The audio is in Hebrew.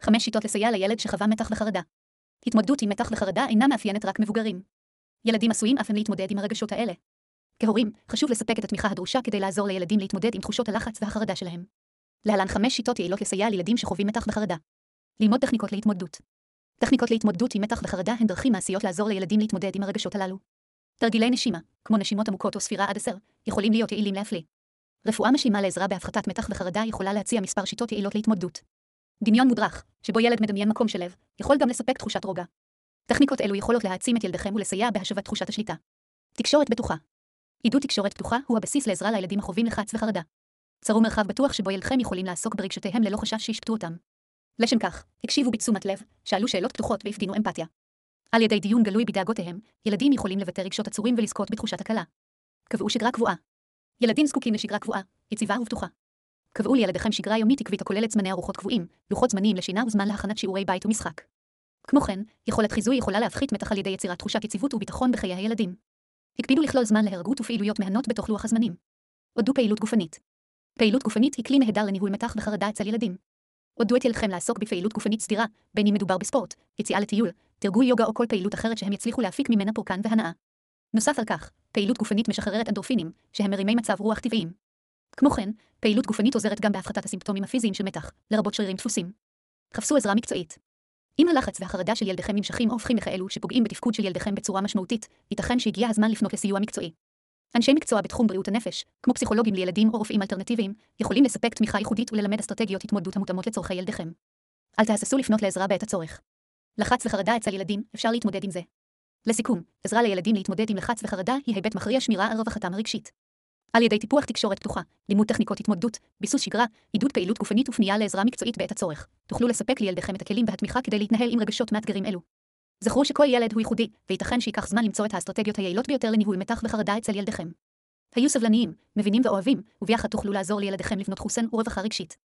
5 שיטות לסייע לילד שחווה מתח וחרדה. התמודדות עם מתח וחרדה אינה מאפיינת רק מבוגרים. ילדים עשויים אף הם להתמודד עם הרגשות האלה. כהורים, חשוב לספק את התמיכה הדרושה כדי לעזור לילדים להתמודד עם תחושות הלחץ והחרדה שלהם. להלן 5 שיטות יעילות לסייע לילדים שחווים מתח וחרדה. ללמוד טכניקות להתמודדות. טכניקות להתמודדות עם מתח וחרדה הן דרכים מעשיות לעזור לילדים להתמודד עם הרגשות הללו. תרגילי נשימה, כמו נשימות עמוקות או ספירה עד 10, יכולים להיות יעילים להפליא. רפואה משלימה לעזרה בהפחתת מתח וחרדה יכולה להציע מספר שיטות יעילות להתמודדות. דמיון מודרך, שבו ילד מדמיין מקום של לב, יכול גם לספק תחושת רוגע. טכניקות אלו יכולות להעצים את ילדיכם ולסייע בהשבת תחושת השליטה. תקשורת בטוחה. עידוד תקשורת פתוחה הוא הבסיס לעזרה לילדים החווים לחץ וחרדה. צרו מרחב בטוח שבו ילדכם יכולים לעסוק ברגשותיהם ללא חשש שישפטו אותם. לשם כך, הקשיבו בתשומת לב, שאלו שאלות פתוחות והפגינו אמפתיה. על ידי דיון גלוי בדאגותיהם, ילדים יכולים לבטא רגשות עצורים ולזכות בתחושת הקלה. קבעו שגרה קבועה. ילדים זקוקים לשגרה קבועה, יציבה ובטוחה. קבעו לילדיכם שגרה יומית עקבית הכוללת זמני ארוחות קבועים, לוחות זמנים לשינה וזמן להכנת שיעורי בית ומשחק. כמו כן, יכולת חיזוי יכולה להפחית מתח על ידי יצירת תחושת יציבות וביטחון בחיי הילדים. הקפידו לכלול זמן להירגעות ופעילויות מהנות בתוך לוח הזמנים. עודדו פעילות גופנית. פעילות גופנית היא כלי נהדר לניהול מתח וחרדה אצל ילדים. עודדו את ילדכם לעסוק בפעילות גופנית סדירה, בין אם מדובר בספורט, יציאה לטיול, תרגול יוגה או כל פעילות אחרת שהם יצליחו להפיק ממנה פורקן והנאה. נוסף על כך, פעילות גופנית משחררת אנדורפינים, שהם מרימי מצב רוח טבעיים. כמו כן, פעילות גופנית עוזרת גם בהפחתת הסימפטומים הפיזיים של מתח, לרבות שרירים דפוסים. חפשו עזרה מקצועית. אם הלחץ והחרדה של ילדיכם נמשכים או הופכים לכאלו שפוגעים בתפקוד של ילדיכם בצורה משמעותית, ייתכן שהגיע הזמן לפנות לסיוע מקצועי. אנשי מקצוע בתחום בריאות הנפש, כמו פסיכולוגים לילדים או רופאים אלטרנטיביים, יכולים לספק תמיכה ייחודית וללמד אסטרטגיות התמודדות המותאמות לצורכי ילדיכם. אל תהססו לפנות לעזרה בעת הצורך. לחץ וחרדה אצל ילדים, אפשר להתמודד עם זה. לסיכום, עזרה לילדים להתמודד עם לחץ וחרדה היא היבט מכריע שמירה על רווחתם הרגשית. על ידי טיפוח תקשורת פתוחה, לימוד טכניקות התמודדות, ביסוס שגרה, עידוד פעילות גופנית ופנייה לעזרה מקצועית בעת הצורך, תוכלו לספק לילדיכם את הכלים והתמיכה כדי להתנהל עם רגשות מאתגרים אלו. זכרו שכל ילד הוא ייחודי, וייתכן שייקח זמן למצוא את האסטרטגיות היעילות ביותר לניהול מתח וחרדה אצל ילדיכם. היו סבלניים, מבינים ואוהבים, וביחד תוכלו לעזור לילדיכם לבנות חוסן ורווחה רגשית.